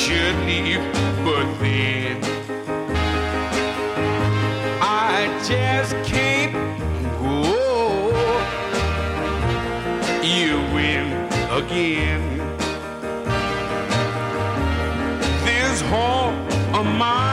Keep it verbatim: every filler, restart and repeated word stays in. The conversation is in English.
should leave, but then I just can't go. You win again. This heart of mine